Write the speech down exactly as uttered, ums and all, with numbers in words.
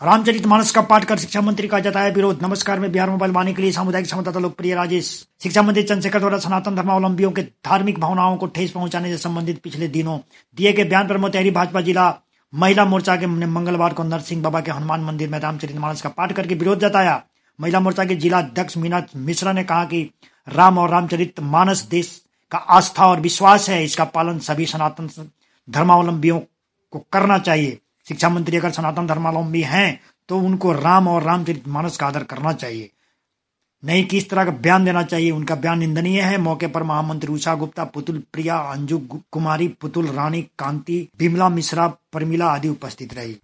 रामचरितमानस का पाठ कर शिक्षा मंत्री का जताया विरोध। नमस्कार, में बिहार मोबाइल वाणी के लिए सामुदायिक संवाददाता लोकप्रिय राजेश। शिक्षा मंत्री चंद्रशेखर द्वारा सनातन धर्मावलंबियों के धार्मिक भावनाओं को ठेस पहुंचाने से संबंधित पिछले दिनों दिए गए बयान पर मोतिहारी भाजपा जिला महिला मोर्चा के ने मंगलवार को नरसिंह बाबा के हनुमान मंदिर में रामचरितमानस का पाठ करके विरोध जताया। महिला मोर्चा के जिला अध्यक्ष मीना मिश्रा ने कहा कि राम और रामचरितमानस देश का आस्था और विश्वास है, इसका पालन सभी सनातन धर्मावलंबियों को करना चाहिए। शिक्षा मंत्री अगर सनातन धर्मावलंबी हैं तो उनको राम और रामचरितमानस का आदर करना चाहिए, नहीं कि इस तरह का बयान देना चाहिए। उनका बयान निंदनीय है। मौके पर महामंत्री उषा गुप्ता, पुतुल प्रिया, अंजू कुमारी, पुतुल रानी, कांति, बिमला मिश्रा, परमिला आदि उपस्थित रही।